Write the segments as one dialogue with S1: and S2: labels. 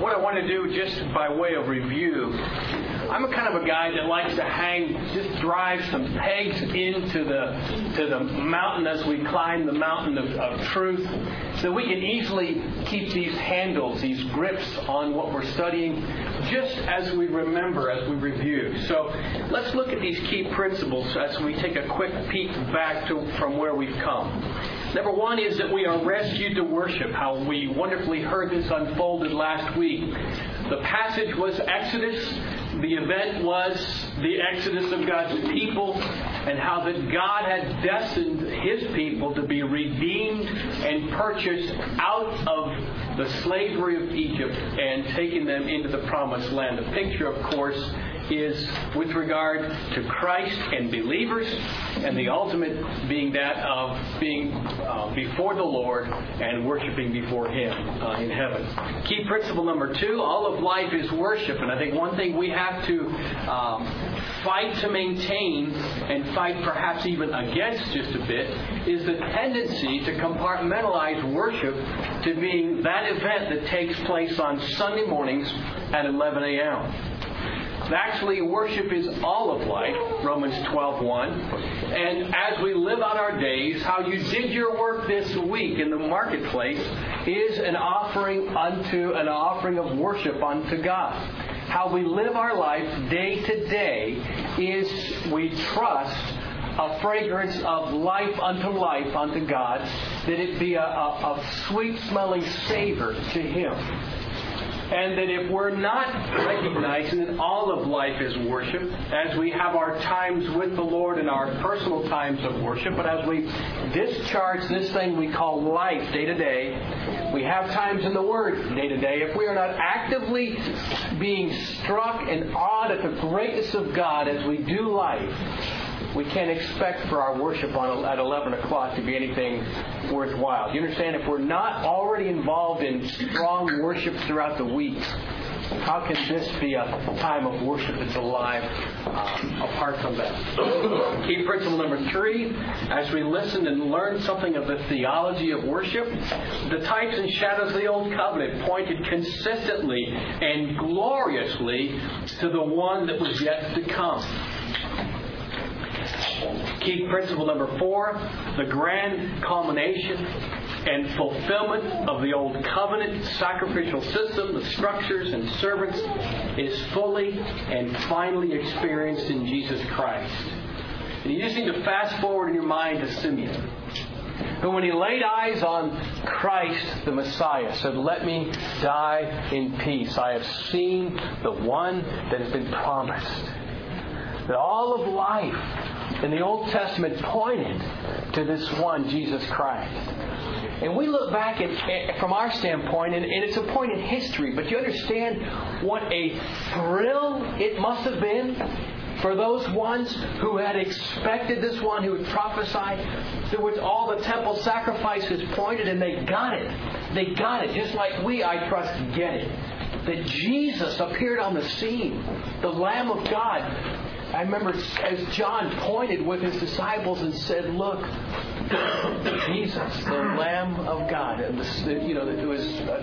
S1: what I want to do, just by way of review, I'm a kind of a guy that likes to just drive some pegs into the mountain as we climb the mountain of truth, so we can easily keep these handles, these grips on what we're studying, just as we remember, as we review. So let's look at these key principles as we take a quick peek back from where we've come. Number one is that we are rescued to worship. How we wonderfully heard this unfolded last week. The passage was Exodus. The event was the exodus of God's people, and how that God had destined His people to be redeemed and purchased out of the slavery of Egypt and taken them into the promised land. The picture, of course, is with regard to Christ and believers, and the ultimate being that of being before the Lord and worshiping before Him in heaven. Key principle number 2, all of life is worship. And I think one thing we have to fight to maintain, and fight perhaps even against just a bit, is the tendency to compartmentalize worship to being that event that takes place on Sunday mornings at 11 a.m. Actually, worship is all of life, Romans 12:1. And as we live out our days, how you did your work this week in the marketplace is an offering of worship unto God. How we live our life day to day is we trust a fragrance of life unto God, that it be a sweet-smelling savor to Him. And that if we're not recognizing that all of life is worship, as we have our times with the Lord and our personal times of worship, but as we discharge this thing we call life day to day, we have times in the Word day to day. If we are not actively being struck and awed at the greatness of God as we do life, we can't expect for our worship at 11 o'clock to be anything worthwhile. You understand? If we're not already involved in strong worship throughout the week, how can this be a time of worship that's alive apart from that? Key principle number 3, as we listen and learn something of the theology of worship, the types and shadows of the Old Covenant pointed consistently and gloriously to the one that was yet to come. Key principle number 4, the grand culmination and fulfillment of the Old Covenant sacrificial system, the structures and servants, is fully and finally experienced in Jesus Christ. And you just need to fast forward in your mind to Simeon, who, when he laid eyes on Christ the Messiah, said, "Let me die in peace. I have seen the one that has been promised." That all of life in the Old Testament pointed to this one, Jesus Christ. And we look back from our standpoint, and it's a point in history, but you understand what a thrill it must have been for those ones who had expected this one, who had prophesied, to which all the temple sacrifices pointed, and they got it. They got it, just like we, I trust, get it. That Jesus appeared on the scene, the Lamb of God. I remember as John pointed with his disciples and said, "Look, Jesus, the Lamb of God." And it was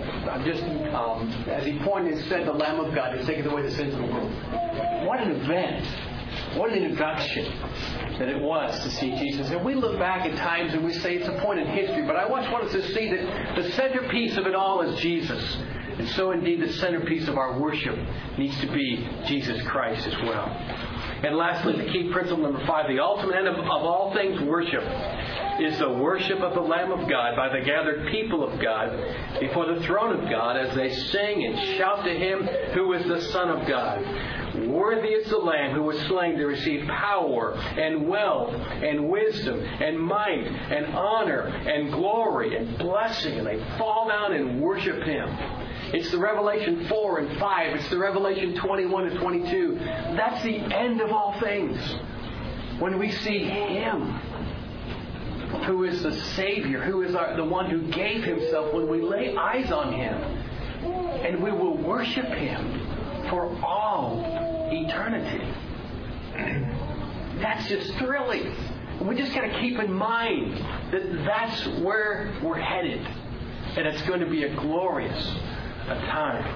S1: as he pointed and said, "The Lamb of God has taken away the sins of the world." What an event! What an introduction that it was to see Jesus. And we look back at times and we say it's a point in history, but I want us to see that the centerpiece of it all is Jesus. And so indeed the centerpiece of our worship needs to be Jesus Christ as well. And lastly, the key principle number 5, the ultimate end of all things worship, is the worship of the Lamb of God by the gathered people of God before the throne of God as they sing and shout to Him who is the Son of God. Worthy is the Lamb who was slain to receive power and wealth and wisdom and might and honor and glory and blessing. And they fall down and worship Him. It's the Revelation 4 and 5. It's the Revelation 21 and 22. That's the end of all things. When we see Him, who is the Savior, who is the one who gave Himself, when we lay eyes on Him, and we will worship Him for all eternity. That's just thrilling. We just got to keep in mind that that's where we're headed. And it's going to be a glorious time.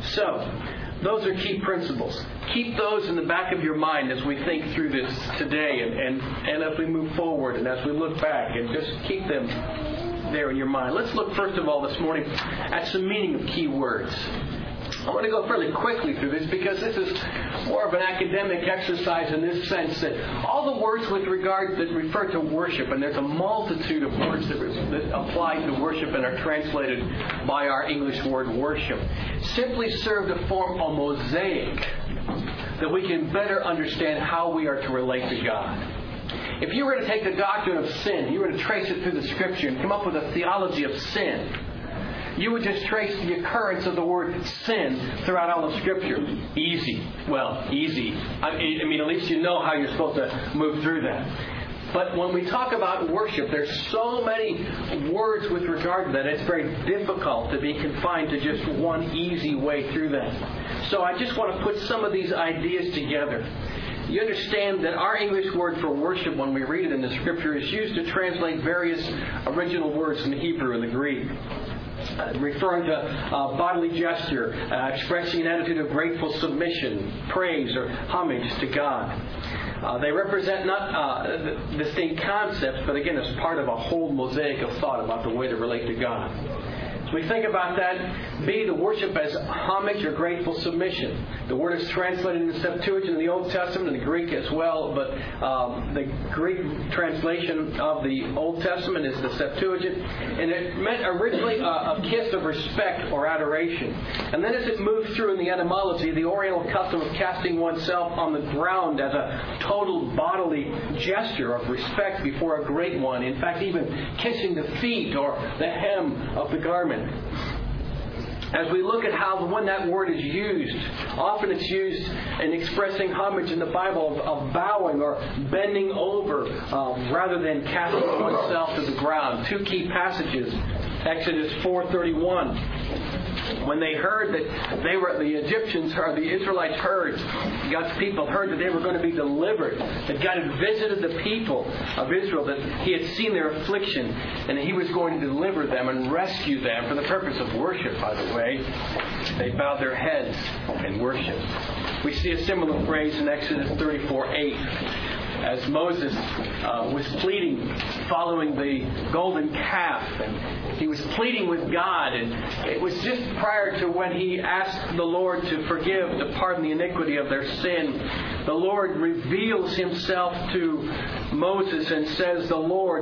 S1: So, those are key principles. Keep those in the back of your mind as we think through this today and as we move forward and as we look back, and just keep them there in your mind. Let's look first of all this morning at some meaning of key words. I want to go fairly quickly through this because this is more of an academic exercise in this sense that all the words with regard that refer to worship, and there's a multitude of words that apply to worship and are translated by our English word worship, simply serve to form a mosaic that we can better understand how we are to relate to God. If you were to take the doctrine of sin, you were to trace it through the Scripture and come up with a theology of sin, you would just trace the occurrence of the word sin throughout all of Scripture. Easy. Well, easy. I mean, at least you know how you're supposed to move through that. But when we talk about worship, there's so many words with regard to that, it's very difficult to be confined to just one easy way through that. So I just want to put some of these ideas together. You understand that our English word for worship, when we read it in the Scripture, is used to translate various original words from the Hebrew and the Greek. Referring to bodily gesture, expressing an attitude of grateful submission, praise, or homage to God. They represent not distinct concepts, but again, as part of a whole mosaic of thought about the way to relate to God. As we think about that, B, the worship as homage or grateful submission. The word is translated in the Septuagint in the Old Testament and the Greek as well, but the Greek translation of the Old Testament is the Septuagint, and it meant originally a kiss of respect or adoration. And then as it moved through in the etymology, the Oriental custom of casting oneself on the ground as a total bodily gesture of respect before a great one, in fact even kissing the feet or the hem of the garment. As we look at how when that word is used, often it's used in expressing homage in the Bible of bowing or bending over rather than casting oneself to the ground. Two key passages, Exodus 4:31. When they heard that the Egyptians or the Israelites heard, God's people heard that they were going to be delivered, that God had visited the people of Israel, that He had seen their affliction, and that He was going to deliver them and rescue them for the purpose of worship, by the way. They bowed their heads and worshiped. We see a similar phrase in Exodus 34:8. As Moses was pleading following the golden calf, and he was pleading with God, and it was just prior to when he asked the Lord to forgive, to pardon the iniquity of their sin. The Lord reveals Himself to Moses and says, the Lord,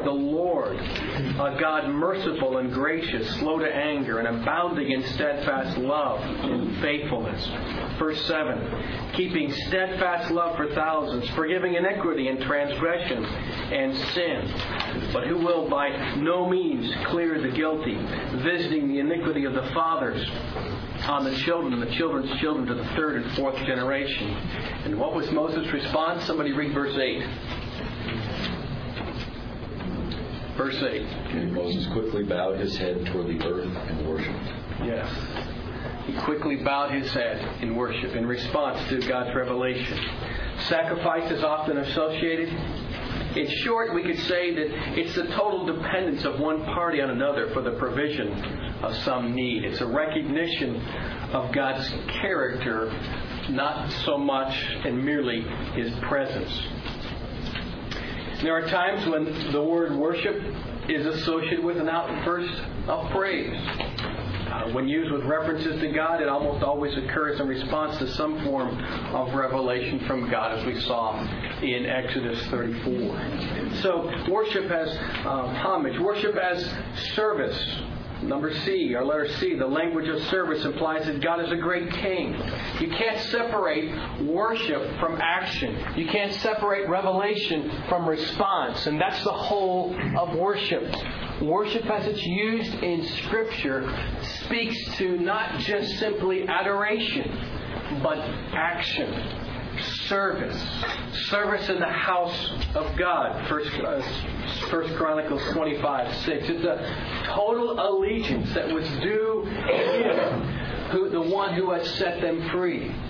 S1: a God merciful and gracious, slow to anger, and abounding in steadfast love and faithfulness. Verse 7, keeping steadfast love for thousands, forgiving iniquity and transgression and sin, but who will by no means clear the guilty, visiting the iniquity of the fathers on the children and the children's children to the third and fourth generation. And what was Moses' response? Somebody read verse 8. Verse 8.
S2: And Moses quickly bowed his head toward the earth and worshipped.
S1: Yes. He quickly bowed his head in worship in response to God's revelation. Sacrifice is often associated. In short, we could say that it's the total dependence of one party on another for the provision of some need. It's a recognition of God's character, not so much and merely His presence. There are times when the word worship is associated with an outburst of praise. When used with references to God, it almost always occurs in response to some form of revelation from God, as we saw in Exodus 34. So, worship as homage, worship as service. Number C, or letter C, the language of service implies that God is a great king. You can't separate worship from action. You can't separate revelation from response. And that's the whole of worship. Worship as it's used in Scripture speaks to not just simply adoration, but action. Service in the house of God. First Chronicles 25:6. It's a total allegiance that was due Him, the one who has set them free.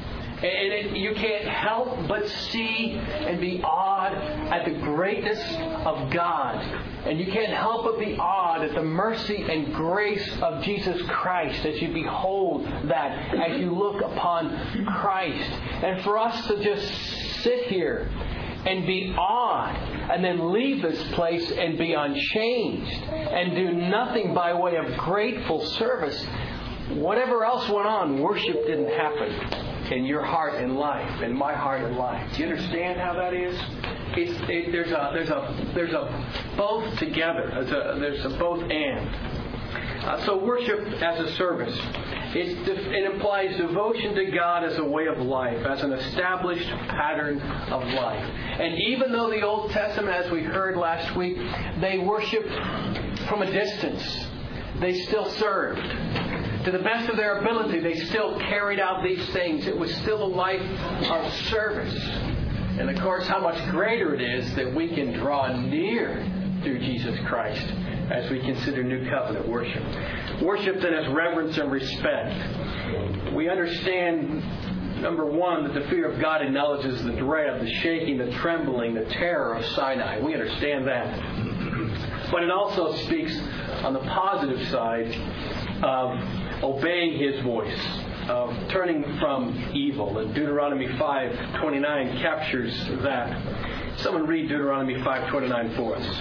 S1: And you can't help but see and be awed at the greatness of God. And you can't help but be awed at the mercy and grace of Jesus Christ as you behold that, as you look upon Christ. And for us to just sit here and be awed and then leave this place and be unchanged and do nothing by way of grateful service. Whatever else went on, worship didn't happen in your heart and life, in my heart and life. Do you understand how that is? There's a both together. There's a both and. So worship as a service. It implies devotion to God as a way of life, as an established pattern of life. And even though the Old Testament, as we heard last week, they worshiped from a distance, they still served. To the best of their ability, they still carried out these things. It was still a life of service. And of course, how much greater it is that we can draw near through Jesus Christ as we consider New Covenant worship. Worship that has reverence and respect. We understand, number one, that the fear of God acknowledges the dread, the shaking, the trembling, the terror of Sinai. We understand that. But it also speaks on the positive side of obeying His voice, of turning from evil. And Deuteronomy 5:29 captures that. Someone read Deuteronomy 5:29 for us.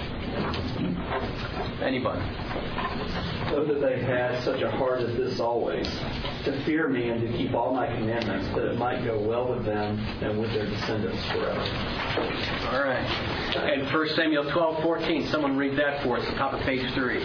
S1: Anybody?
S3: So that they had such a heart as this always, to fear me and to keep all my commandments, that it might go well with them and with their descendants forever.
S1: All right. And 1 Samuel 12:14. Someone read that for us, at the top of page 3.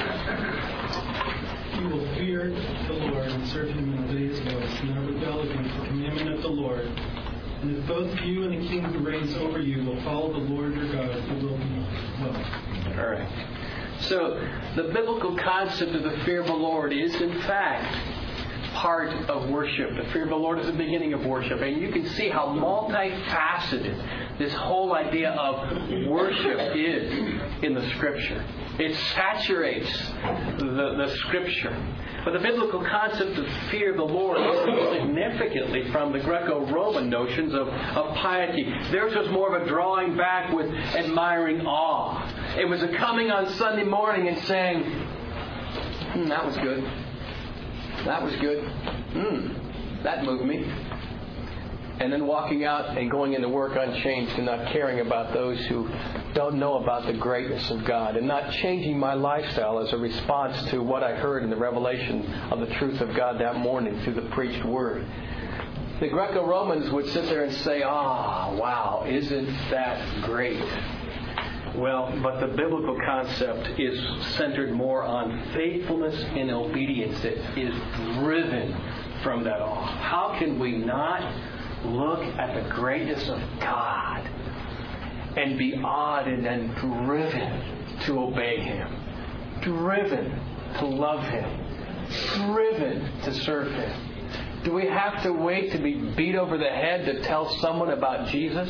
S4: You will fear the Lord and serve Him and obey His voice, and not rebel against the commandment of the Lord. And if both you and the king who reigns over you will follow the Lord your God, it will be well.
S1: All right. So the biblical concept of the fear of the Lord is, in fact, part of worship. The fear of the Lord is the beginning of worship. And you can see how multifaceted this whole idea of worship is in the Scripture. It saturates the Scripture. But the biblical concept of fear of the Lord is significantly from the Greco-Roman notions of piety. Theirs was more of a drawing back with admiring awe. It was a coming on Sunday morning and saying, that was good. That was good. That moved me. And then walking out and going into work unchanged and not caring about those who don't know about the greatness of God, and not changing my lifestyle as a response to what I heard in the revelation of the truth of God that morning through the preached word. The Greco-Romans would sit there and say, wow, isn't that great? Well, but the biblical concept is centered more on faithfulness and obedience that is driven from that awe. How can we not look at the greatness of God and be awed and then driven to obey Him, driven to love Him, driven to serve Him? Do we have to wait to be beat over the head to tell someone about Jesus?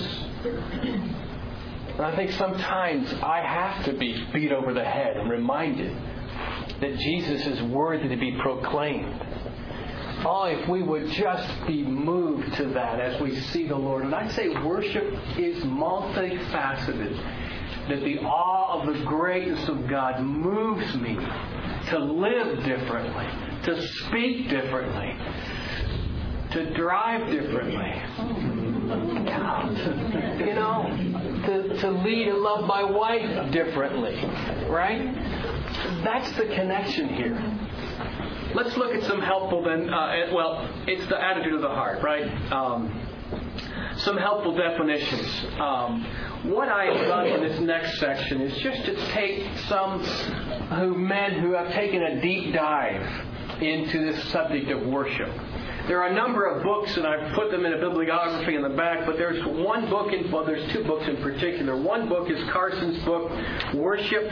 S1: And I think sometimes I have to be beat over the head and reminded that Jesus is worthy to be proclaimed. Oh, if we would just be moved to that as we see the Lord. And I'd say worship is multifaceted. That the awe of the greatness of God moves me to live differently, to speak differently, to drive differently. To lead and love my wife differently. Right? That's the connection here. Let's look at some helpful then. It's the attitude of the heart, right? Some helpful definitions. What I have done in this next section is just to take some men who have taken a deep dive into this subject of worship. There are a number of books, and I've put them in a bibliography in the back, but there's one book, there's two books in particular. One book is Carson's book, Worship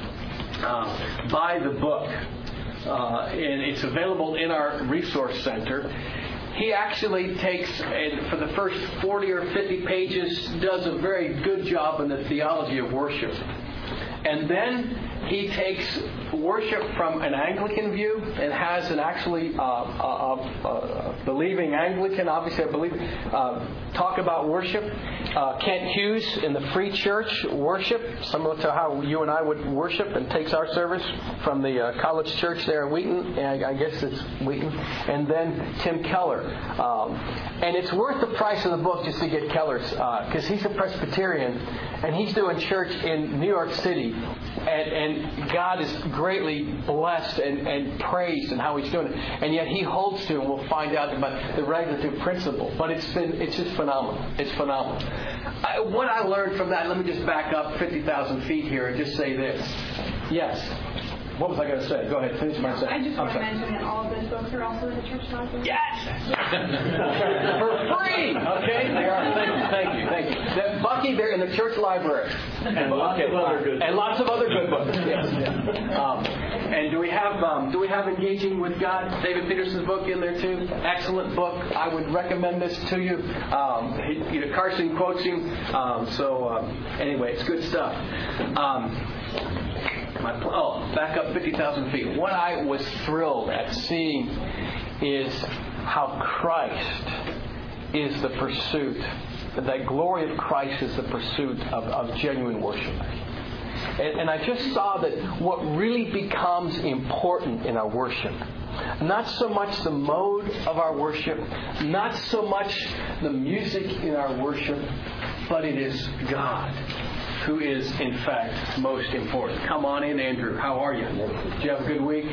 S1: by the Book. And it's available in our resource center. He actually takes, for the first 40 or 50 pages, does a very good job in the theology of worship. And then he takes worship from an Anglican view and has an actually believing Anglican, obviously I believe, talk about worship. Kent Hughes in the Free Church worship, similar to how you and I would worship, and takes our service from the College Church there in Wheaton, and I guess it's Wheaton, and then Tim Keller. And it's worth the price of the book just to get Keller's, because he's a Presbyterian, and he's doing church in New York City, and God is greatly blessed and praised in how he's doing it. And yet he holds to, and we'll find out about the regulative principle. But it's just phenomenal. It's phenomenal. What I learned from that, let me just back up 50,000 feet here and just say this. Yes. What was I going to say? Go ahead. Finish my sentence.
S5: I just want to mention that all of those books are also in the church library.
S1: Yes! For free! Okay? They are. Thank you. Bucky, they're in the church library. And lots of other good books. Yes. And do we have Engaging with God, David Peterson's book in there too? Excellent book. I would recommend this to you. Carson quotes him. Anyway, it's good stuff. Back up 50,000 feet. What I was thrilled at seeing is how Christ is the pursuit. That glory of Christ is the pursuit of genuine worship. And I just saw that what really becomes important in our worship, not so much the mode of our worship, not so much the music in our worship, but it is God who is, in fact, most important. Come on in, Andrew. How are you? Did you have a good week?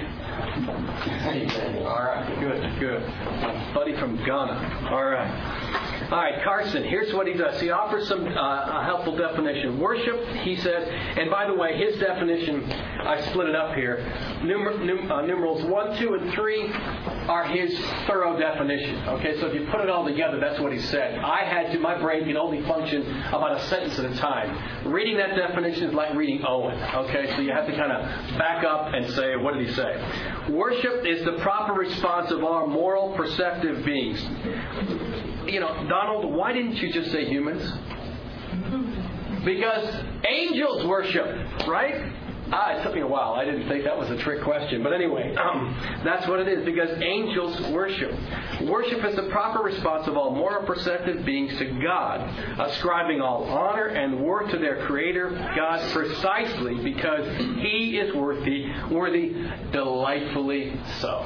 S1: All right. Good. Buddy from Ghana. All right, Carson, here's what he does. He offers a helpful definition. Worship, he says, and by the way, his definition, I split it up here. Numerals 1, 2, and 3 are his thorough definition. Okay, so if you put it all together, that's what he said. My brain can only function about a sentence at a time. Reading that definition is like reading Owen. Okay, so you have to kind of back up and say, what did he say? Worship is the proper response of our moral, perceptive beings. Donald, why didn't you just say humans? Because angels worship, right? It took me a while. I didn't think that was a trick question. But anyway, that's what it is, because angels worship. Worship is the proper response of all moral perceptive beings to God, ascribing all honor and worth to their Creator, God, precisely because He is worthy, delightfully so.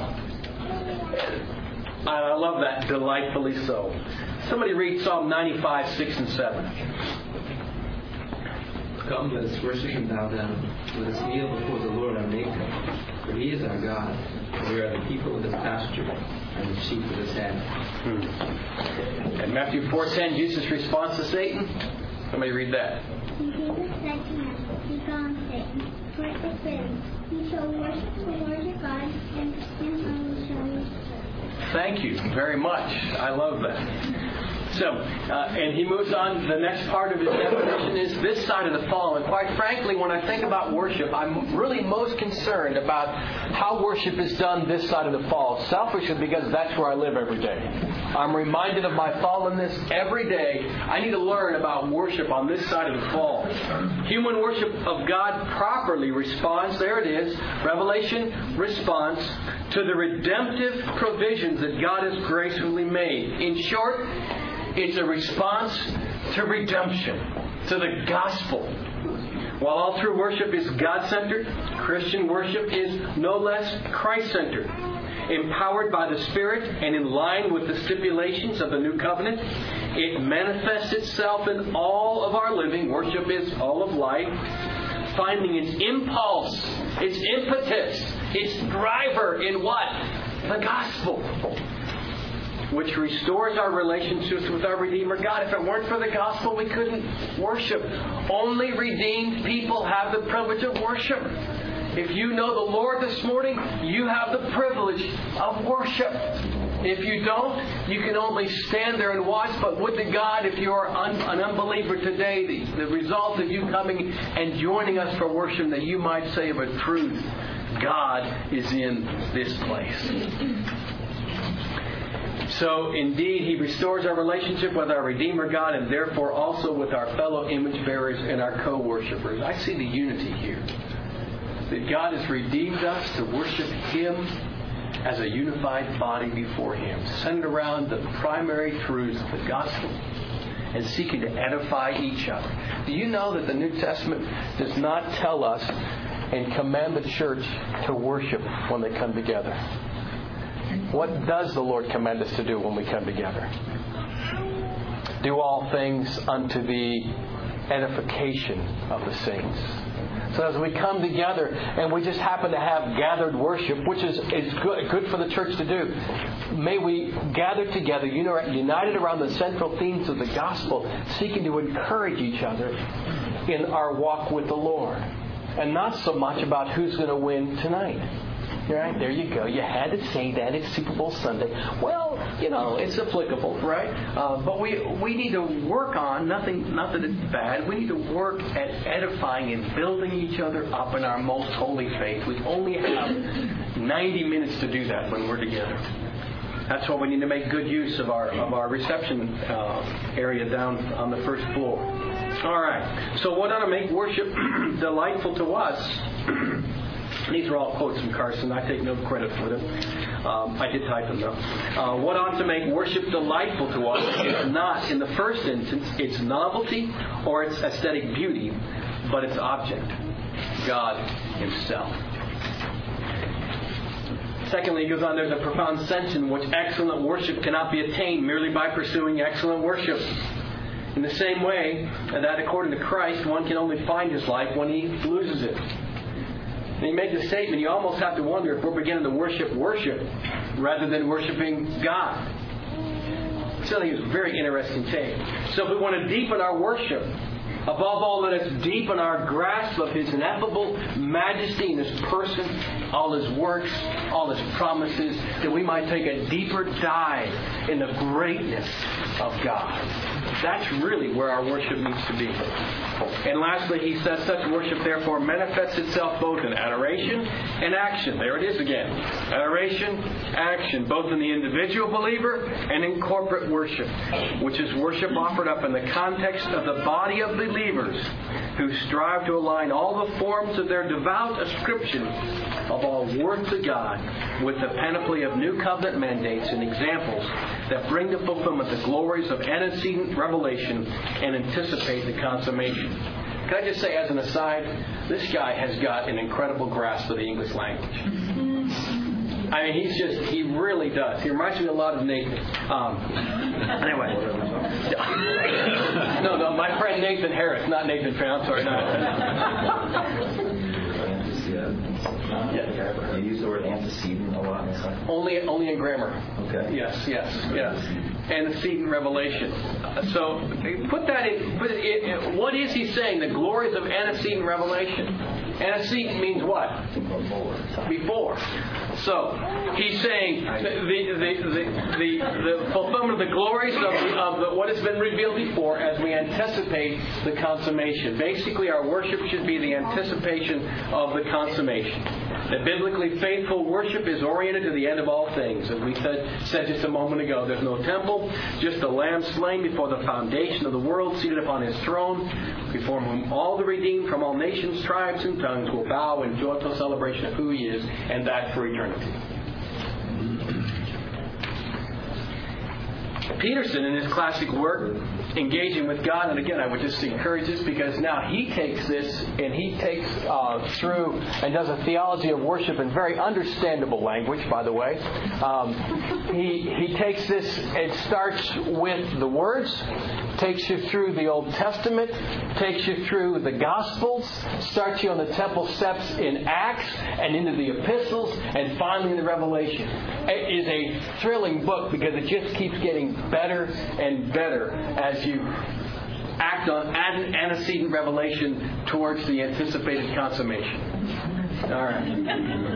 S1: I love that, delightfully so. Somebody read Psalm 95, 6 and 7.
S6: Come, let us worship and bow down. Let us kneel before the Lord our Maker. For He is our God, and we are the people of His pasture and the sheep of His hand.
S1: And Matthew 4:10, Jesus' response to Satan. Somebody read that.
S7: And Jesus said to him, "Begone, Satan, for it is written, You shall worship the Lord your God, and Him only shall you serve."
S1: Thank you very much. I love that. So, and he moves on. The next part of his definition is this side of the fall. And quite frankly, when I think about worship, I'm really most concerned about how worship is done this side of the fall. Selfishly, because that's where I live every day. I'm reminded of my fallenness every day. I need to learn about worship on this side of the fall. Human worship of God properly responds, there it is, Revelation response, to the redemptive provisions that God has gracefully made. In short, it's a response to redemption, to the gospel. While all true worship is God-centered, Christian worship is no less Christ-centered. Empowered by the Spirit and in line with the stipulations of the New Covenant, it manifests itself in all of our living. Worship is all of life, finding its impulse, its impetus, its driver in what? The gospel, which restores our relationships with our Redeemer God. If it weren't for the gospel, we couldn't worship. Only redeemed people have the privilege of worship. If you know the Lord this morning, you have the privilege of worship. If you don't, you can only stand there and watch. But would to God, if you are an unbeliever today, the result of you coming and joining us for worship, that you might say of a truth, God is in this place. So, indeed, He restores our relationship with our Redeemer God, and therefore also with our fellow image bearers and our co-worshipers. I see the unity here. that God has redeemed us to worship Him as a unified body before Him, centered around the primary truths of the gospel and seeking to edify each other. Do you know that the New Testament does not tell us and command the church to worship when they come together? What does the Lord command us to do when we come together? Do all things unto the edification of the saints. So as we come together and we just happen to have gathered worship, which is good for the church to do, may we gather together, united around the central themes of the gospel, seeking to encourage each other in our walk with the Lord. And not so much about who's going to win tonight. Right? There you go. You had to say that. It's Super Bowl Sunday. Well, it's applicable, right? But we need to work on, nothing that is bad. We need to work at edifying and building each other up in our most holy faith. We only have 90 minutes to do that when we're together. That's why we need to make good use of our reception area down on the first floor. All right. So what ought to make worship delightful to us? These are all quotes from Carson. I take no credit for them. I did type them, though. What ought to make worship delightful to us is not, in the first instance, its novelty or its aesthetic beauty, but its object, God Himself. Secondly, he goes on, there's a profound sense in which excellent worship cannot be attained merely by pursuing excellent worship. In the same way that, according to Christ, one can only find his life when he loses it. And he makes a statement, you almost have to wonder if we're beginning to worship rather than worshiping God. So I think it's a very interesting take. So if we want to deepen our worship, above all, let us deepen our grasp of His ineffable majesty in His person, all His works, all His promises, that we might take a deeper dive in the greatness of God. That's really where our worship needs to be. And lastly, he says, such worship therefore manifests itself both in adoration and action. There it is again. Adoration, action, both in the individual believer and in corporate worship, which is worship offered up in the context of the body of believers who strive to align all the forms of their devout ascription of all worth to God with the panoply of new covenant mandates and examples that bring to fulfillment the glories of antecedent revelation and anticipate the consummation. Can I just say as an aside, this guy has got an incredible grasp of the English language. I mean, he really does. He reminds me a lot of Nathan. Anyway. No, my friend Nathan Harris, not Nathan Fan. I'm sorry.
S8: You use the word antecedent a lot.
S1: Only in grammar.
S8: Okay.
S1: Yes. Antecedent revelation. So put that in. What is he saying? The glories of antecedent revelation. Antecedent means what? Before. So he's saying the fulfillment of the glories of what has been revealed before as we anticipate the consummation. Basically, our worship should be the anticipation of the consummation. That biblically faithful worship is oriented to the end of all things. As we said just a moment ago, there's no temple, just a lamb slain before the foundation of the world, seated upon His throne, before whom all the redeemed from all nations, tribes, and tongues will bow in joyful celebration of who He is, and that for eternity. Peterson, in his classic work, Engaging with God, and again, I would just encourage this because now he takes this and he takes through and does a theology of worship in very understandable language, by the way. He takes this, it starts with the words, takes you through the Old Testament, takes you through the Gospels, starts you on the temple steps in Acts and into the epistles, and finally in the Revelation. It is a thrilling book because it just keeps getting better and better as you act on antecedent revelation towards the anticipated consummation. All right.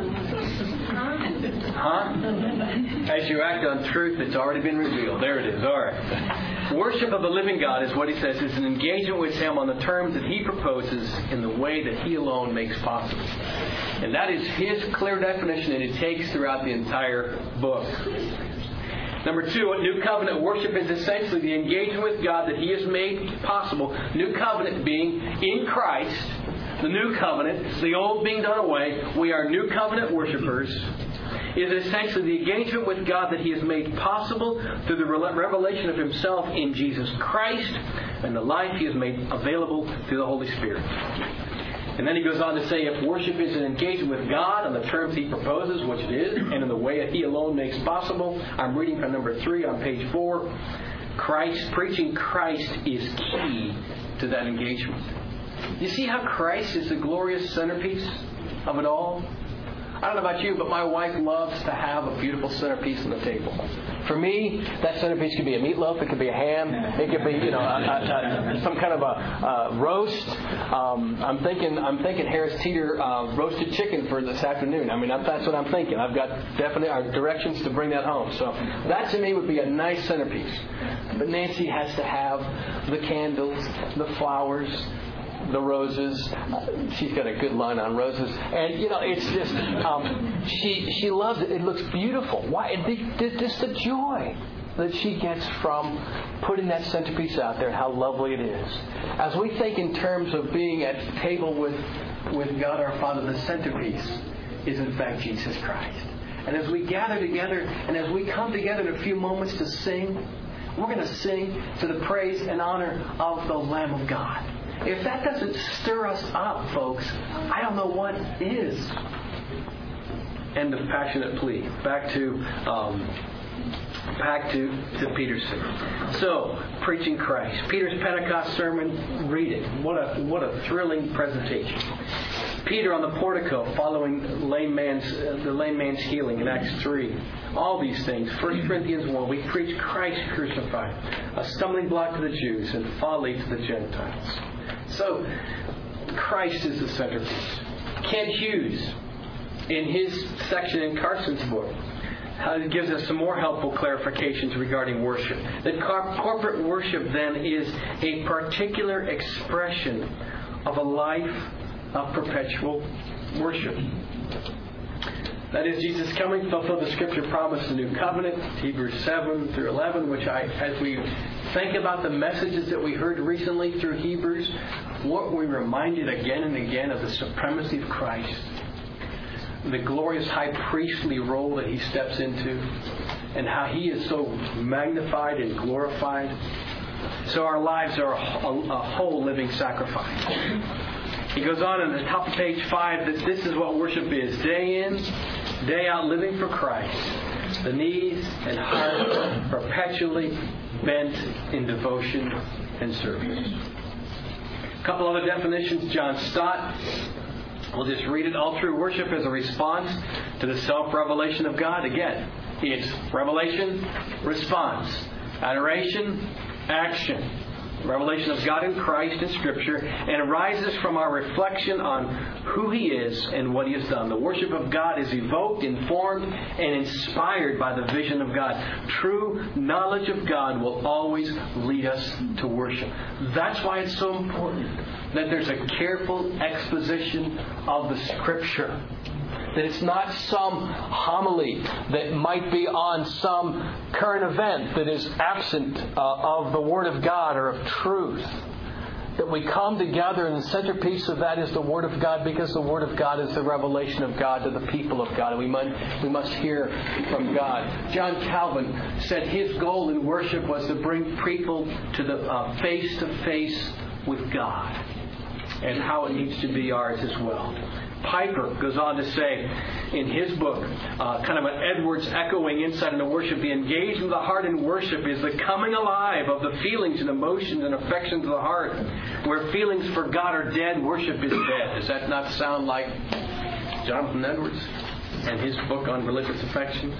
S1: As you act on truth that's already been revealed. There it is. All right. Worship of the living God is what he says is an engagement with Him on the terms that He proposes in the way that He alone makes possible. And that is his clear definition that he takes throughout the entire book. Number two, New Covenant worship is essentially the engagement with God that He has made possible. New Covenant being in Christ, the new covenant, the old being done away, we are new covenant worshipers, is essentially the engagement with God that He has made possible through the revelation of Himself in Jesus Christ and the life He has made available through the Holy Spirit. And then he goes on to say, if worship is an engagement with God on the terms He proposes, which it is, and in the way that He alone makes possible, I'm reading from number 3 on page 4, preaching Christ is key to that engagement. You see how Christ is the glorious centerpiece of it all? I don't know about you, but my wife loves to have a beautiful centerpiece on the table. For me, that centerpiece could be a meatloaf, it could be a ham, it could be, some kind of a roast. I'm thinking Harris Teeter roasted chicken for this afternoon. I mean, that's what I'm thinking. I've got definite directions to bring that home. So that to me would be a nice centerpiece. But Nancy has to have the candles, the flowers, the roses. She's got a good line on roses. And, it's just, she loves it. It looks beautiful. Why? Just the joy that she gets from putting that centerpiece out there, how lovely it is. As we think in terms of being at the table with God our Father, the centerpiece is in fact Jesus Christ. And as we gather together and as we come together in a few moments to sing, we're going to sing to the praise and honor of the Lamb of God. If that doesn't stir us up, folks, I don't know what is. End of passionate plea. Back to Peterson. So, preaching Christ. Peter's Pentecost sermon, read it. What a thrilling presentation. Peter on the portico following the lame man's healing in Acts 3. All these things. 1 Corinthians 1. We preach Christ crucified. A stumbling block to the Jews and folly to the Gentiles. So, Christ is the centerpiece. Kent Hughes, in his section in Carson's book, gives us some more helpful clarifications regarding worship. That corporate worship, then, is a particular expression of a life of perpetual worship. That is, Jesus coming to fulfill the Scripture promise, the new covenant, Hebrews 7 through 11, which as we think about the messages that we heard recently through Hebrews, what we reminded again and again of the supremacy of Christ, the glorious high priestly role that He steps into, and how He is so magnified and glorified. So our lives are a whole living sacrifice. He goes on in the top of page 5 that this is what worship is. Day in, day out, living for Christ. The knees and heart perpetually bent in devotion and service. A couple other definitions. John Stott. We'll just read it. All true worship is a response to the self-revelation of God. Again, it's revelation, response. Adoration, action. Revelation of God in Christ in Scripture, and arises from our reflection on who He is and what He has done. The worship of God is evoked, informed, and inspired by the vision of God. True knowledge of God will always lead us to worship. That's why it's so important that there's a careful exposition of the Scripture. That it's not some homily that might be on some current event that is absent of the Word of God or of truth. That we come together and the centerpiece of that is the Word of God, because the Word of God is the revelation of God to the people of God. And we must hear from God. John Calvin said his goal in worship was to bring people to the face-to-face with God, and how it needs to be ours as well. Piper goes on to say in his book, kind of an Edwards echoing insight into worship, the engagement of the heart in worship is the coming alive of the feelings and emotions and affections of the heart. Where feelings for God are dead, worship is dead. Does that not sound like Jonathan Edwards and his book on religious affections?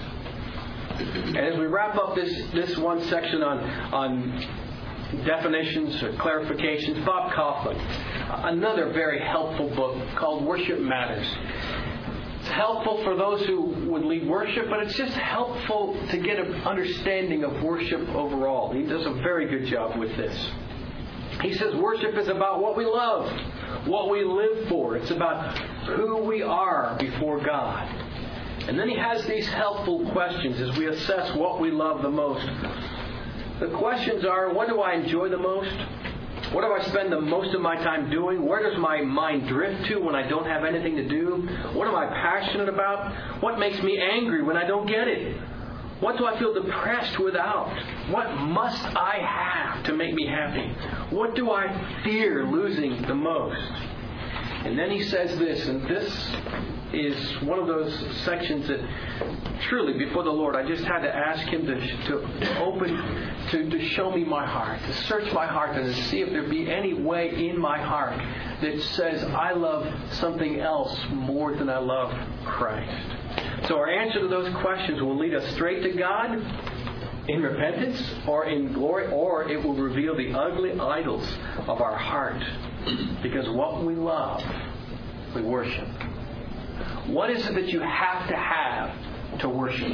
S1: And as we wrap up this one section on definitions or clarifications, Bob Kaufman, another very helpful book called Worship Matters. It's helpful for those who would lead worship, but it's just helpful to get an understanding of worship overall. He does a very good job with this. He says worship is about what we love, what we live for. It's about who we are before God. And then he has these helpful questions as we assess what we love the most. The questions are, what do I enjoy the most? What do I spend the most of my time doing? Where does my mind drift to when I don't have anything to do? What am I passionate about? What makes me angry when I don't get it? What do I feel depressed without? What must I have to make me happy? What do I fear losing the most? And then he says this, and this is one of those sections that truly, before the Lord, I just had to ask Him to open, to show me my heart, to search my heart, and to see if there be any way in my heart that says I love something else more than I love Christ. So our answer to those questions will lead us straight to God in repentance or in glory, or it will reveal the ugly idols of our heart. Because what we love, we worship. What is it that you have to worship?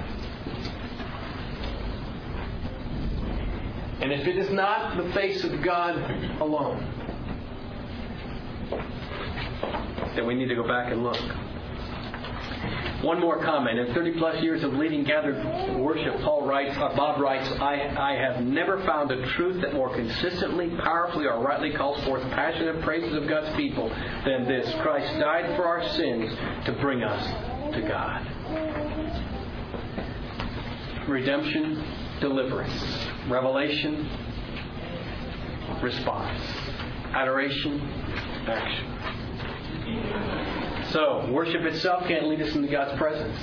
S1: And if it is not the face of God alone, then we need to go back and look. One more comment. In 30 plus years of leading gathered worship, Bob writes, I have never found a truth that more consistently, powerfully, or rightly calls forth passionate praises of God's people than this. Christ died for our sins to bring us to God. Redemption, deliverance. Revelation, response. Adoration, action. So, worship itself can't lead us into God's presence.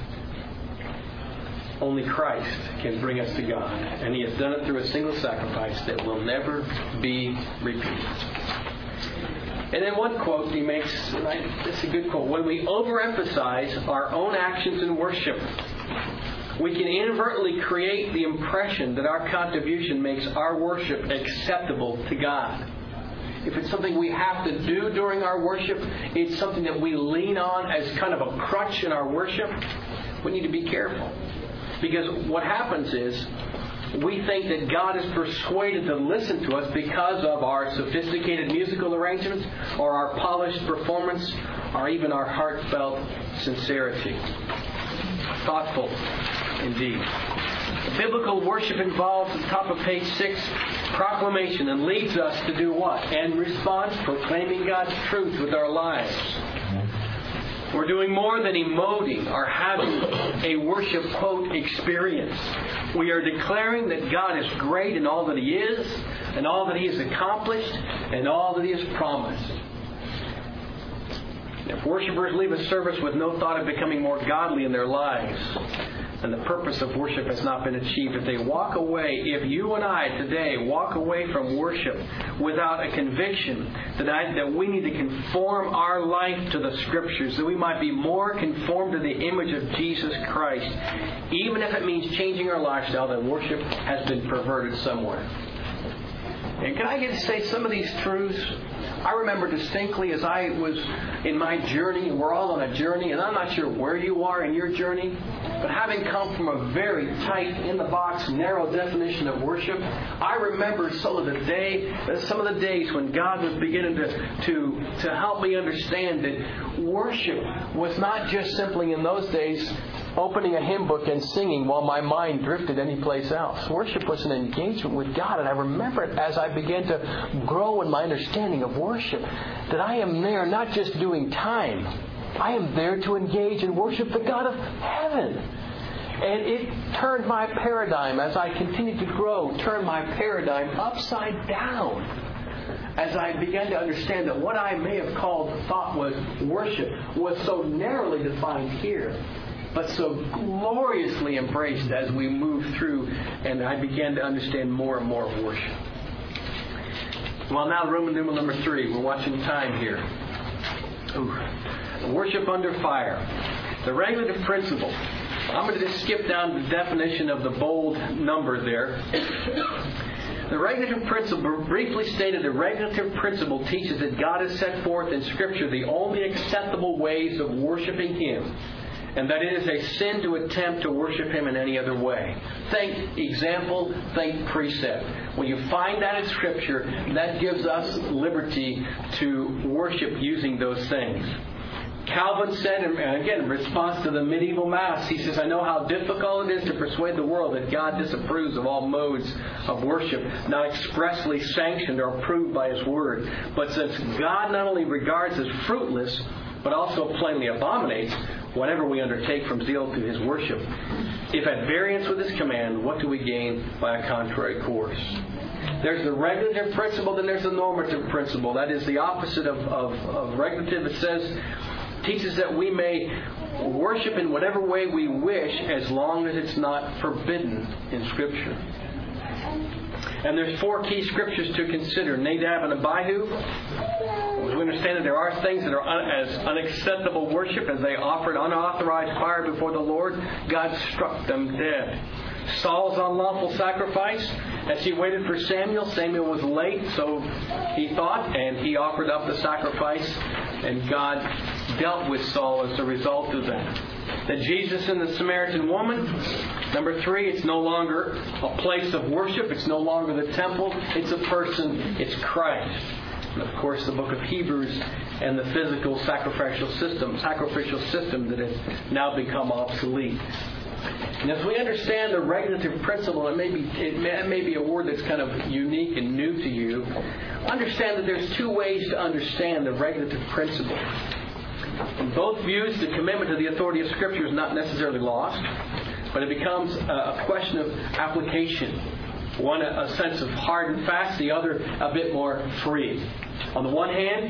S1: Only Christ can bring us to God. And He has done it through a single sacrifice that will never be repeated. And then one quote he makes, and it's a good quote. When we overemphasize our own actions in worship, we can inadvertently create the impression that our contribution makes our worship acceptable to God. If it's something we have to do during our worship, it's something that we lean on as kind of a crutch in our worship, we need to be careful. Because what happens is, we think that God is persuaded to listen to us because of our sophisticated musical arrangements, or our polished performance, or even our heartfelt sincerity. Thoughtful, indeed. Biblical worship involves, at the top of page 6, proclamation, and leads us to do what? And response, proclaiming God's truth with our lives. We're doing more than emoting or having a worship, quote, experience. We are declaring that God is great in all that He is, and all that He has accomplished, and all that He has promised. If worshipers leave a service with no thought of becoming more godly in their lives, and the purpose of worship has not been achieved. If they walk away, if you and I today walk away from worship without a conviction that we need to conform our life to the Scriptures, that we might be more conformed to the image of Jesus Christ, even if it means changing our lifestyle, then worship has been perverted somewhere. And can I get to say some of these truths? I remember distinctly as I was in my journey, and we're all on a journey, and I'm not sure where you are in your journey, but having come from a very tight, in-the-box, narrow definition of worship, I remember some of the days when God was beginning to help me understand that worship was not just simply in those days opening a hymn book and singing while my mind drifted anyplace else. Worship was an engagement with God, and I remember it as I began to grow in my understanding of worship, that I am there not just doing time. I am there to engage and worship the God of heaven. And it turned my paradigm, as I continued to grow, turned my paradigm upside down. As I began to understand that what I may have thought was worship was so narrowly defined here, but so gloriously embraced as we moved through, and I began to understand more and more of worship. Well, now Roman numeral number 3. We're watching time here. Worship under fire. The regulative principle. I'm going to just skip down to the definition of the bold number there. The regulative principle, briefly stated, the regulative principle teaches that God has set forth in Scripture the only acceptable ways of worshiping Him, and that it is a sin to attempt to worship Him in any other way. Think example, think precept. When you find that in Scripture, that gives us liberty to worship using those things. Calvin said, and again, in response to the medieval Mass, he says, I know how difficult it is to persuade the world that God disapproves of all modes of worship, not expressly sanctioned or approved by His Word. But since God not only regards as fruitless, but also plainly abominates whatever we undertake from zeal to His worship, if at variance with His command, what do we gain by a contrary course? There's the regulative principle, then there's the normative principle. That is the opposite of regulative. It teaches that we may worship in whatever way we wish as long as it's not forbidden in Scripture. And there's 4 key scriptures to consider. Nadab and Abihu. As we understand that there are things that are as unacceptable worship as they offered unauthorized fire before the Lord. God struck them dead. Saul's unlawful sacrifice. As he waited for Samuel, Samuel was late, so he thought, and he offered up the sacrifice, and God dealt with Saul as a result of that. That Jesus and the Samaritan woman. Number 3, it's no longer a place of worship. It's no longer the temple. It's a person. It's Christ. And of course, the book of Hebrews and the physical sacrificial system that has now become obsolete. And as we understand the regulative principle, it may be a word that's kind of unique and new to you. Understand that there's 2 ways to understand the regulative principle. In both views, the commitment to the authority of Scripture is not necessarily lost, but it becomes a question of application. One, a sense of hard and fast, the other, a bit more free. On the one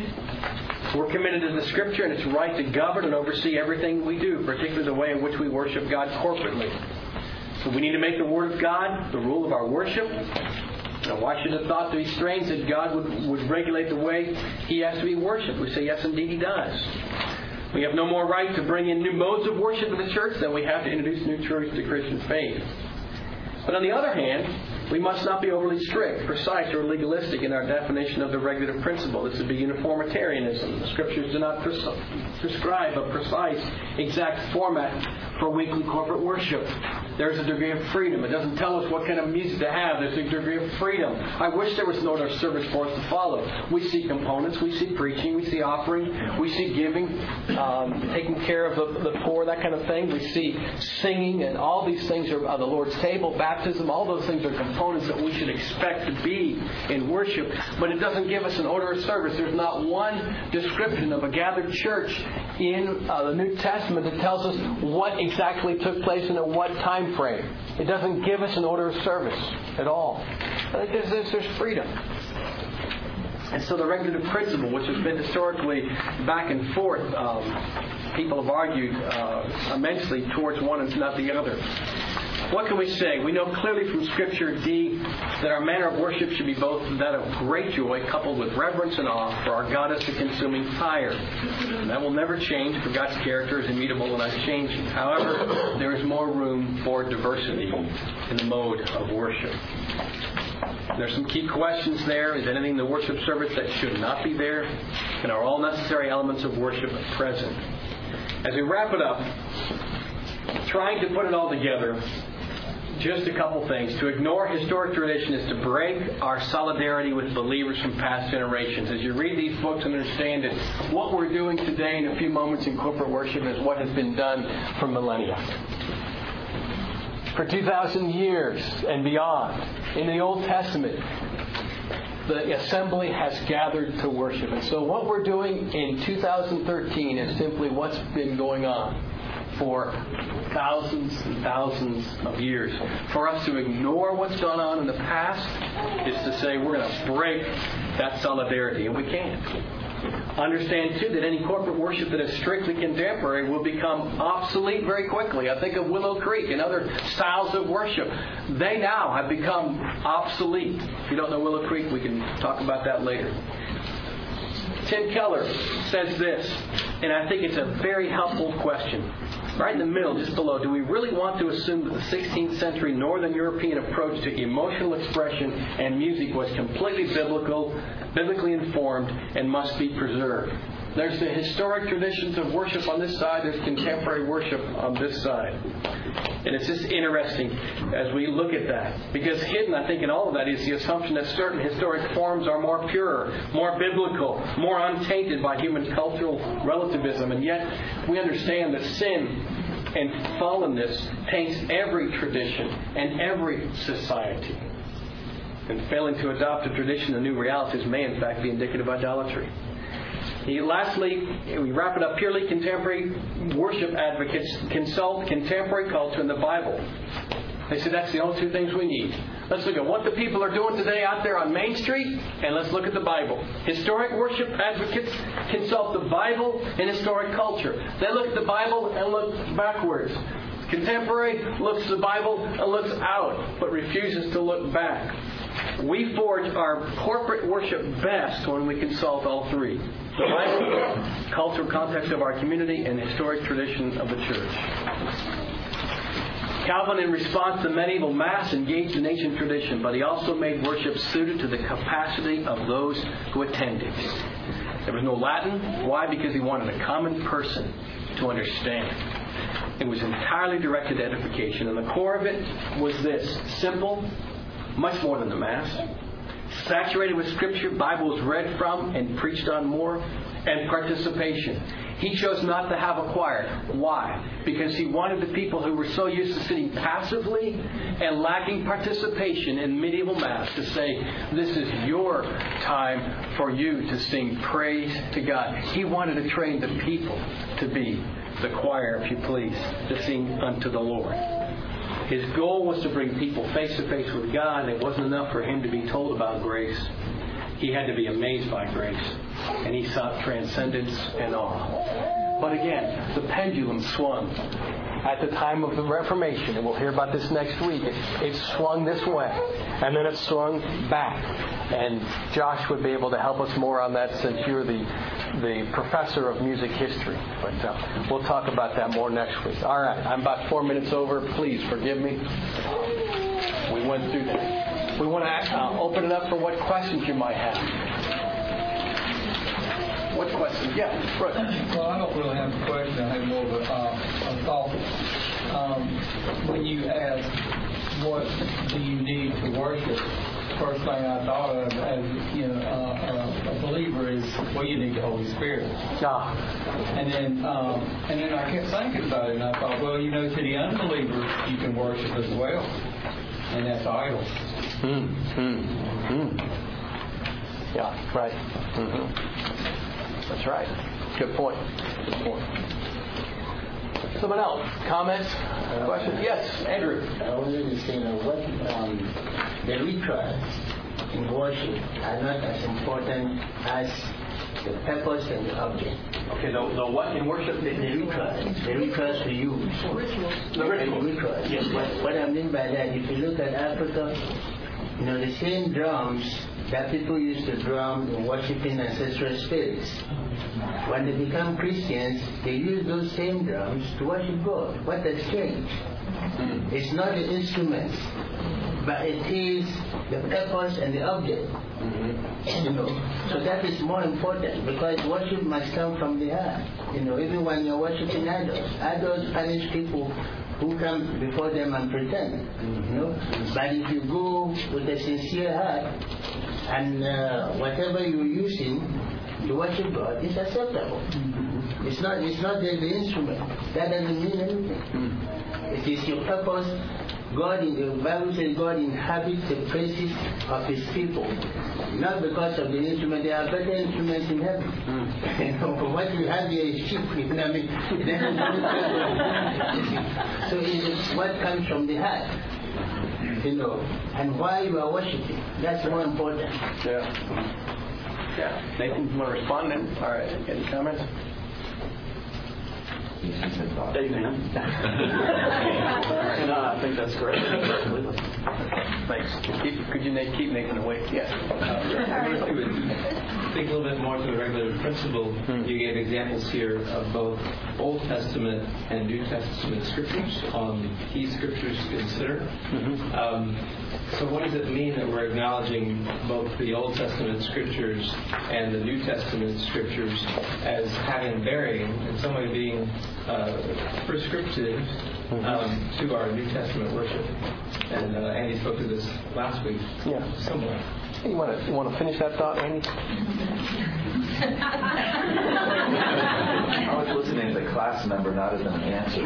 S1: hand, we're committed to the Scripture, and it's right to govern and oversee everything we do, particularly the way in which we worship God corporately. So we need to make the Word of God the rule of our worship. Now, why should it thought to be strange that God would regulate the way He has to be worshipped? We say, yes, indeed, He does. We have no more right to bring in new modes of worship in the church than we have to introduce new truths to Christian faith. But on the other hand, we must not be overly strict, precise, or legalistic in our definition of the regulative principle. This would be uniformitarianism. The Scriptures do not prescribe a precise, exact format for weekly corporate worship. There's a degree of freedom. It doesn't tell us what kind of music to have. There's a degree of freedom. I wish there was an order of service for us to follow. We see components. We see preaching. We see offering. We see giving, taking care of the poor, that kind of thing. We see singing, and all these things are on the Lord's table, baptism. All those things are components that we should expect to be in worship. But it doesn't give us an order of service. There's not one description of a gathered church in the New Testament that tells us what exactly took place and at what time frame. It doesn't give us an order of service at all. There's freedom. And so the regulative principle, which has been historically back and forth, people have argued immensely towards one and not the other. What can we say? We know clearly from Scripture, D, that our manner of worship should be both that of great joy coupled with reverence and awe, for our God is a consuming fire. And that will never change, for God's character is immutable and unchanging. However, there is more room for diversity in the mode of worship. There's some key questions there. Is anything in the worship service that should not be there? And are all necessary elements of worship present? As we wrap it up, trying to put it all together, just a couple things. To ignore historic tradition is to break our solidarity with believers from past generations. As you read these books and understand that what we're doing today in a few moments in corporate worship is what has been done for millennia. For 2,000 years and beyond. In the Old Testament, the assembly has gathered to worship. And so what we're doing in 2013 is simply what's been going on for thousands and thousands of years. For us to ignore what's gone on in the past is to say we're going to break that solidarity, and we can't. Understand, too, that any corporate worship that is strictly contemporary will become obsolete very quickly. I think of Willow Creek and other styles of worship. They now have become obsolete. If you don't know Willow Creek, we can talk about that later. Tim Keller says this, and I think it's a very helpful question. Right in the middle, just below, do we really want to assume that the 16th century Northern European approach to emotional expression and music was completely biblically informed, and must be preserved? There's the historic traditions of worship on this side. There's contemporary worship on this side. And it's just interesting as we look at that. Because hidden, I think, in all of that is the assumption that certain historic forms are more pure, more biblical, more untainted by human cultural relativism. And yet we understand that sin and fallenness taints every tradition and every society. And failing to adopt a tradition of new realities may in fact be indicative of idolatry. Lastly, we wrap it up. Purely contemporary worship advocates consult contemporary culture and the Bible. They say that's the only two things we need. Let's look at what the people are doing today out there on Main Street, and let's look at the Bible. Historic worship advocates consult the Bible and historic culture. They look at the Bible and look backwards. Contemporary looks at the Bible and looks out, but refuses to look back. We forge our corporate worship best when we consult all three: the Bible, cultural context of our community, and historic tradition of the church. Calvin, in response to medieval Mass, engaged in ancient tradition, but he also made worship suited to the capacity of those who attended. There was no Latin. Why? Because he wanted a common person to understand. It was entirely directed edification, and the core of it was this: simple, much more than the Mass, saturated with Scripture, Bible was read from and preached on more, and participation. He chose not to have a choir. Why? Because he wanted the people who were so used to sitting passively and lacking participation in medieval Mass to say, this is your time for you to sing praise to God. He wanted to train the people to be the choir, if you please, to sing unto the Lord. His goal was to bring people face to face with God. It wasn't enough for him to be told about grace. He had to be amazed by grace. And he sought transcendence and awe. But again, the pendulum swung. At the time of the Reformation, and we'll hear about this next week, it swung this way. And then it swung back. And Josh would be able to help us more on that since you're the professor of music history. But we'll talk about that more next week. All right, I'm about 4 minutes over. Please forgive me. We went through that. We want to open it up for what questions you might have. What questions? Yeah, right.
S9: Well, I don't really have a question. I have more of a thought. When you ask, what do you need to worship? First thing I thought of as a believer is, well, you need the Holy Spirit. And then I kept thinking about it, and I thought, well, to the unbeliever you can worship as well, and that's idols.
S1: Yeah, right. That's right. Good point. Good point. Someone else? Comments? Questions? Yes, Andrew.
S10: I was just saying what the rituals in worship are not as important as the purpose and the object.
S1: Okay, the what in worship?
S10: The rituals we use.
S1: The rituals.
S10: Yes. What I mean by that, if you look at Africa, the same drums that people used to drum in worshiping ancestral spirits. When they become Christians, they use those same drums to worship God. What has changed? It's not the instruments, but it is the purpose and the object. So that is more important, because worship must come from the heart. Even when you're worshiping idols punish people who come before them and pretend. But if you go with a sincere heart, and whatever you're using to worship God is acceptable. It's not the instrument. That doesn't mean anything. It is your purpose. The Bible says God inhabits the praises of His people. Not because of the instrument. There are better instruments in heaven. What you have here is cheap. So it is what comes from the heart. And why you are worshiping. That's more important.
S1: Yeah. Nathan, you want to respond then? All right. Any comments? Amen. I think that's great. Thanks. Could you keep Nathan awake? Yes.
S6: Think a little bit more to the regular principle. You gave examples here of both Old Testament and New Testament scriptures on key scriptures to consider. So what does it mean that we're acknowledging both the Old Testament scriptures and the New Testament scriptures as having bearing, in some way being prescriptive to our New Testament worship. And Andy spoke to this last week.
S1: Yeah.
S6: Similar.
S1: You want to finish that thought, Andy?
S8: I was listening as a class member, not as an answer.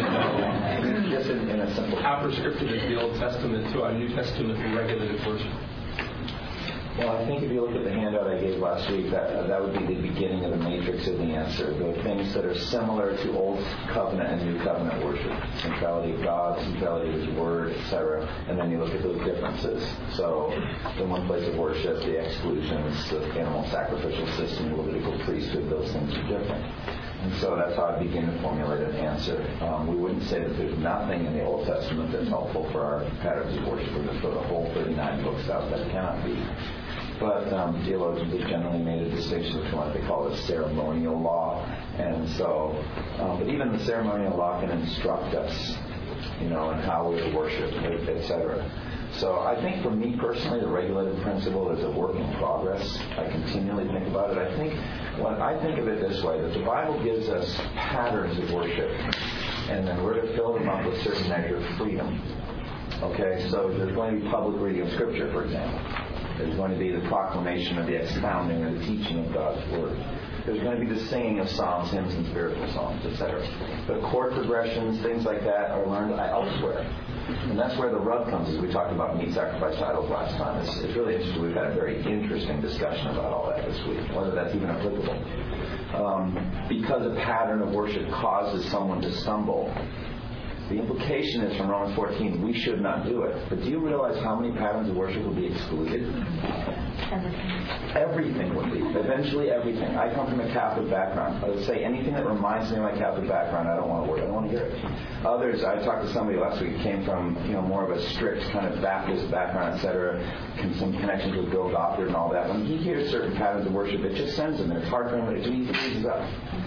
S8: Just in a simple.
S6: How prescriptive is the Old Testament to our New Testament regulated worship?
S8: Well, I think if you look at the handout I gave last week, that would be the beginning of the matrix of the answer. The things that are similar to Old Covenant and New Covenant worship. Centrality of God, centrality of His Word, etc. And then you look at those differences. So, in one place of worship, the exclusions, the animal sacrificial system, the Levitical priesthood, those things are different. And so that's how I begin to formulate an answer. We wouldn't say that there's nothing in the Old Testament that's helpful for our patterns of worship. We're going to throw the whole 39 books out. That cannot be. But theologians have generally made a distinction between what they call the ceremonial law. And so, but even the ceremonial law can instruct us, in how we worship, etc. So I think for me personally, the regulative principle is a work in progress. I continually think about it. I think of it this way, that the Bible gives us patterns of worship, and then we're to fill them up with a certain measure of freedom. Okay, so there's going to be public reading of Scripture, for example. There's going to be the proclamation or the expounding or the teaching of God's Word. There's going to be the singing of psalms, hymns, and spiritual songs, etc. But chord progressions, things like that, are learned elsewhere. And that's where the rub comes, as we talked about meat sacrifice titles last time. It's really interesting. We've had a very interesting discussion about all that this week, whether that's even applicable. Because a pattern of worship causes someone to stumble, the implication is from Romans 14, we should not do it. But do you realize how many patterns of worship will be excluded? Everything would be. Eventually everything. I come from a Catholic background. I would say anything that reminds me of my Catholic background, I don't want to work. I don't want to hear it. Others, I talked to somebody last week who came from more of a strict kind of Baptist background, etc., some connections with Bill Gothard and all that. When he hears certain patterns of worship, it just sends him, and it's hard for him to ease up.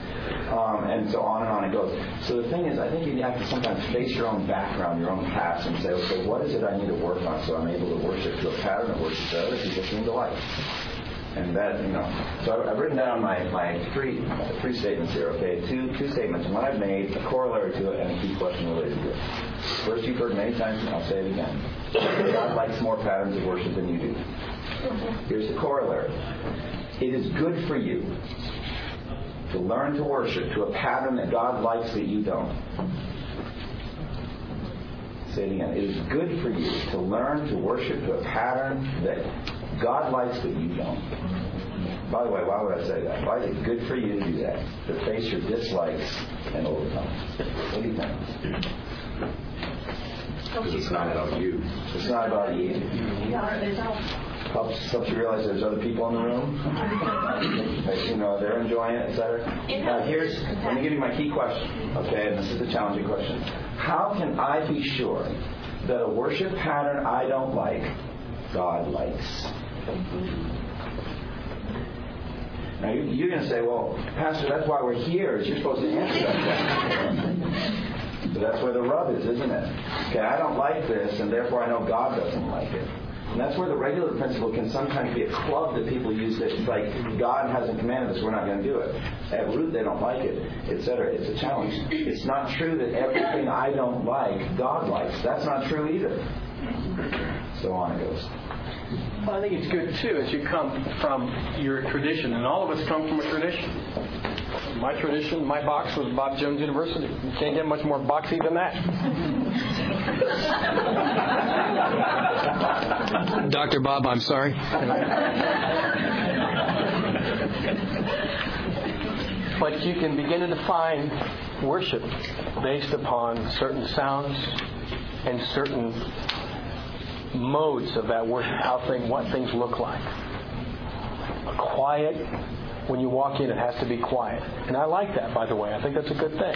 S8: And so on it goes. So the thing is, I think you have to sometimes face your own background, your own past, and say, okay, what is it I need to work on so I'm able to worship to a pattern of worship that other people seem to like? And that, so I've written down my three statements here, okay? Two statements. One I've made, a corollary to it, and a key question related to it. First, you've heard many times, and I'll say it again. God likes more patterns of worship than you do. Here's the corollary. It is good for you to learn to worship to a pattern that God likes that you don't. Say it again. It is good for you to learn to worship to a pattern that God likes that you don't. By the way, why would I say that? Why is it good for you to do that? To face your dislikes and overcome. What do you think?
S2: Because it's not about you.
S8: It's not about you. Helps you realize there's other people in the room. They're enjoying it, etc. Now let me give you my key question, okay? And this is the challenging question. How can I be sure that a worship pattern I don't like, God likes? Now you're going to say, well, Pastor, that's why we're here, is you're supposed to answer that question. So that's where the rub is, isn't it? Okay, I don't like this, and therefore I know God doesn't like it. And that's where the regular principle can sometimes be a club that people use that it's like God hasn't commanded us, we're not going to do it. At root, they don't like it, etc. It's a challenge. It's not true that everything I don't like, God likes. That's not true either. So on it goes.
S1: Well, I think it's good, too, as you come from your tradition. And all of us come from a tradition. My tradition, my box was Bob Jones University. You can't get much more boxy than that. Dr. Bob, I'm sorry. But you can begin to define worship based upon certain sounds and certain modes of that worship, what things look like. Quiet. When you walk in, it has to be quiet. And I like that, by the way. I think that's a good thing.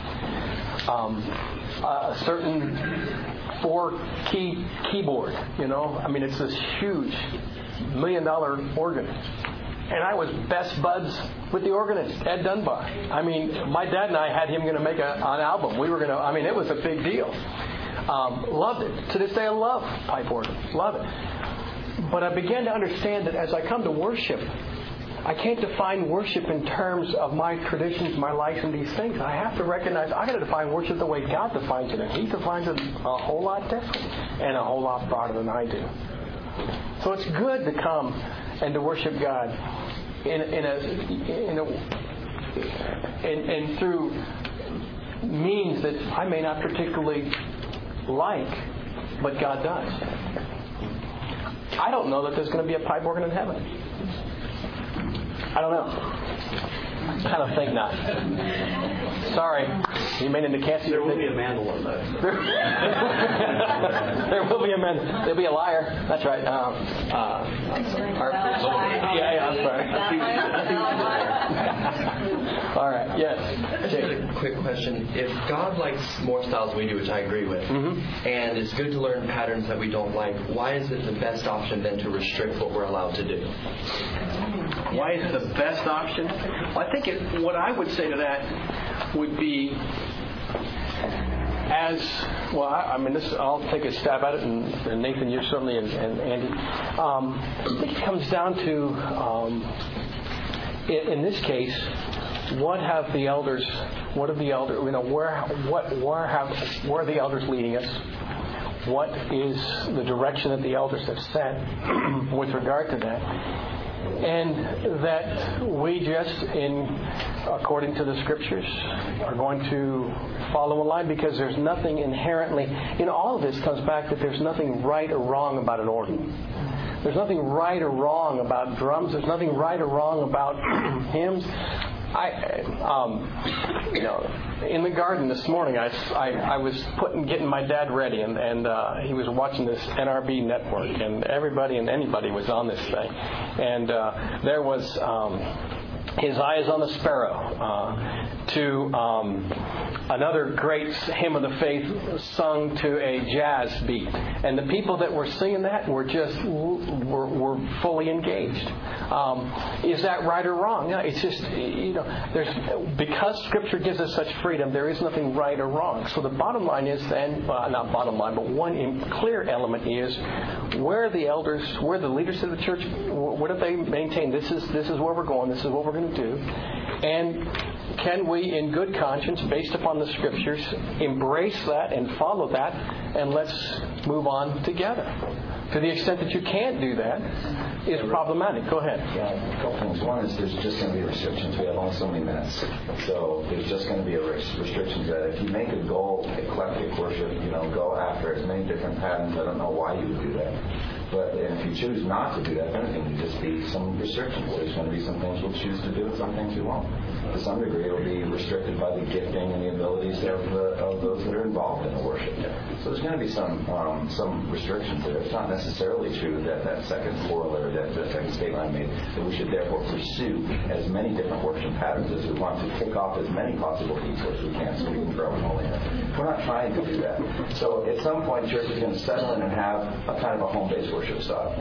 S1: A certain 4-key keyboard, it's this huge $1 million organ. And I was best buds with the organist, Ed Dunbar. My dad and I had him going to make an album. We were going to, it was a big deal. Loved it. To this day, I love pipe organ. Love it. But I began to understand that as I come to worship, I can't define worship in terms of my traditions, my likes, and these things. I have to recognize I got to define worship the way God defines it, and He defines it a whole lot different and a whole lot broader than I do. So it's good to come and to worship God and through means that I may not particularly like, but God does. I don't know that there's going to be a pipe organ in heaven. I don't know. I don't think not. Sorry. You made into cancer.
S3: There will be a mandolin, though.
S1: There will be a man. There'll be a liar. That's right. I'm sorry. All right. Yes.
S11: Just a quick question. If God likes more styles we do, which I agree with, and it's good to learn patterns that we don't like, why is it the best option then to restrict what we're allowed to do?
S1: Why is it the best option? Well, I think what I would say to that would be I'll take a stab at it, and Nathan, you certainly, and Andy. I think it comes down to, in this case, where are the elders leading us? What is the direction that the elders have set with regard to that? And that we just, according to the Scriptures, are going to follow a line, because there's nothing inherently, all of this comes back that there's nothing right or wrong about an organ. There's nothing right or wrong about drums. There's nothing right or wrong about hymns. In the garden this morning, I was getting my dad ready, and he was watching this NRB network, and everybody and anybody was on this thing, and there was His Eye is on the Sparrow, to another great hymn of the faith sung to a jazz beat, and the people that were singing that were fully engaged. Is that right or wrong? No, it's just because Scripture gives us such freedom, there is nothing right or wrong. So the bottom line is then, not bottom line, but one clear element is where the elders, where the leaders of the church, what do they maintain? This is where we're going. This is what we're going to do. And can we, in good conscience, based upon the Scriptures, embrace that and follow that, and let's move on together? To the extent that you can't do that, is problematic. Go ahead.
S8: Yeah, a couple things. One is there's just going to be restrictions. We have only so many minutes. So there's just going to be restrictions that if you make a goal, eclectic worship, go after as many different patterns. I don't know why you would do that. But if you choose not to do that, then it can just be some restrictions. There's going to be some things we'll choose to do and some things we won't. To some degree, it will be restricted by the gifting and the abilities of those that are involved in the worship. So there's going to be some restrictions there. It's not necessarily true that second corollary, that second statement I made, that we should therefore pursue as many different worship patterns as we want to pick off as many possible people as we can so we can grow in holiness. We're not trying to do that. So at some point, church is going to settle in and have a kind of a home-based worship style.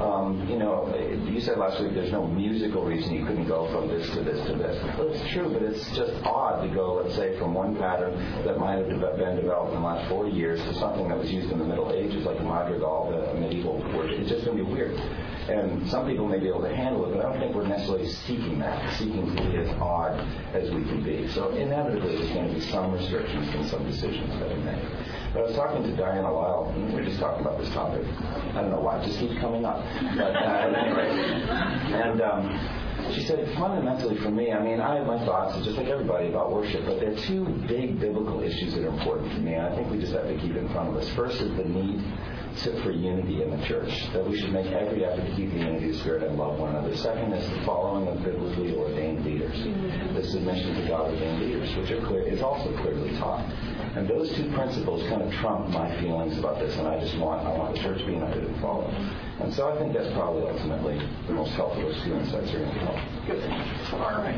S8: You said last week there's no musical reason you couldn't go from this to this to this. Well, it's true, but it's just odd to go, let's say, from one pattern that might have been developed in the last 40 years to something that was used in the Middle Ages, like the madrigal, the medieval worship. It's just going to be weird. And some people may be able to handle it, but I don't think we're necessarily seeking to be as odd as we can be. So inevitably there's going to be some restrictions and some decisions that we make. But I was talking to Diana Lyle, and we were just talking about this topic. I don't know why, it just keeps coming up. But anyway, and she said, fundamentally for me, I have my thoughts, just like everybody, about worship, but there are two big biblical issues that are important to me, and I think we just have to keep it in front of us. First is the need for unity in the church, that we should make every effort to keep the unity of the Spirit and love one another. Second is the following of biblically ordained leaders, the submission to God-ordained leaders, which is also clearly taught. And those two principles kind of trump my feelings about this, and I want the church to be united and follow. And so I think that's probably ultimately the most helpful. Those two insights are going to help.
S1: Good. All right.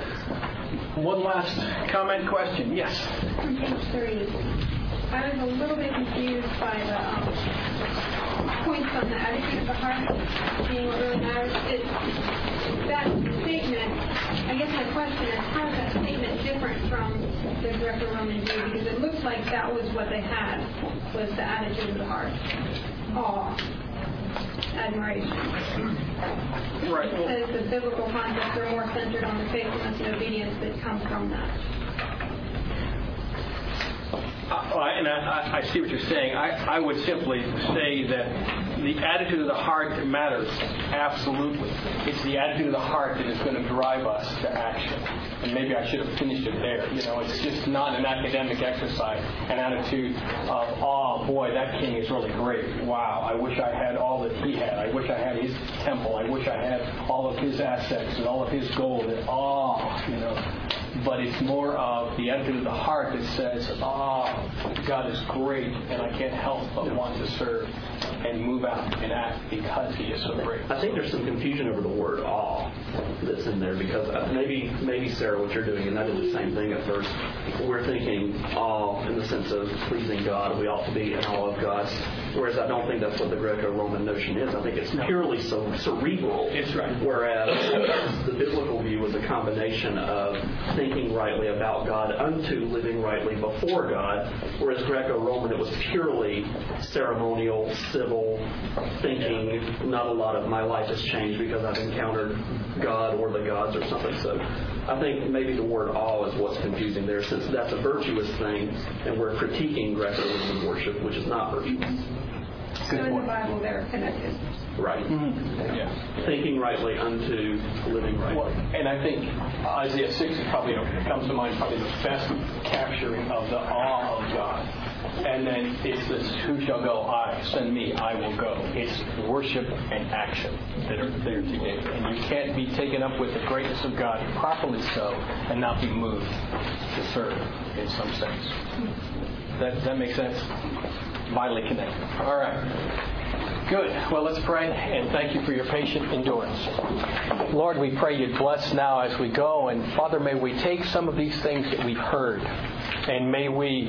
S1: One last comment, question. Yes.
S5: On page 3, I was a little bit confused by the points on the attitude of the heart being what really matters. That statement, I guess my question is, how is that statement different from the Greco-Roman view? Because it looks like that was what they had, was the attitude of the heart. Awe. admiration.
S1: Right.
S5: Because the biblical concepts are more centered on the faithfulness and obedience that come from that.
S1: I see what you're saying. I would simply say that the attitude of the heart matters, absolutely. It's the attitude of the heart that is going to drive us to action. And maybe I should have finished it there. It's just not an academic exercise, an attitude of, oh, boy, that king is really great. Wow, I wish I had all that he had. I wish I had his temple. I wish I had all of his assets and all of his gold. And, But it's more of the attitude of the heart that says, God is great, and I can't help but want to serve and move out and act because he is so great.
S3: I think there's some confusion over the word awe that's in there, because maybe Sarah, what you're doing, and I did the same thing at first, we're thinking awe in the sense of pleasing God, we ought to be in awe of God, whereas I don't think that's what the Greco-Roman notion is. I think it's purely so cerebral.
S1: It's right.
S3: Whereas the biblical view was a combination of thinking rightly about God unto living rightly before God, whereas Greco-Roman, it was purely ceremonial, civil thinking. Not a lot of my life has changed because I've encountered God or the gods or something. So I think maybe the word awe is what's confusing there, since that's a virtuous thing, and we're critiquing Greco-Roman worship, which is not virtuous.
S5: So in the Bible, they're connected.
S3: Right.
S1: Mm-hmm. Yeah.
S3: Thinking rightly unto living rightly.
S1: Well, and I think Isaiah 6 is probably, comes to mind, probably the best capturing of the awe of God. And then it's this, who shall go? Send me, I will go. It's worship and action that are there together. And you can't be taken up with the greatness of God, properly so, and not be moved to serve in some sense. That makes sense? Vitally connected. All right. Good. Well, let's pray, and thank you for your patient endurance. Lord, we pray you'd bless now as we go, and Father, may we take some of these things that we've heard, and may we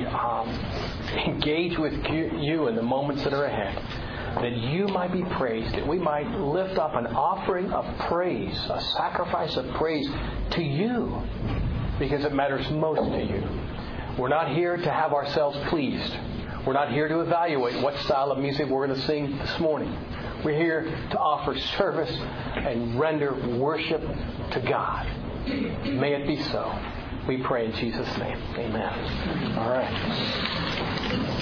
S1: engage with you in the moments that are ahead, that you might be praised, that we might lift up an offering of praise, a sacrifice of praise to you, because it matters most to you. We're not here to have ourselves pleased. We're not here to evaluate what style of music we're going to sing this morning. We're here to offer service and render worship to God. May it be so. We pray in Jesus' name. Amen. All right.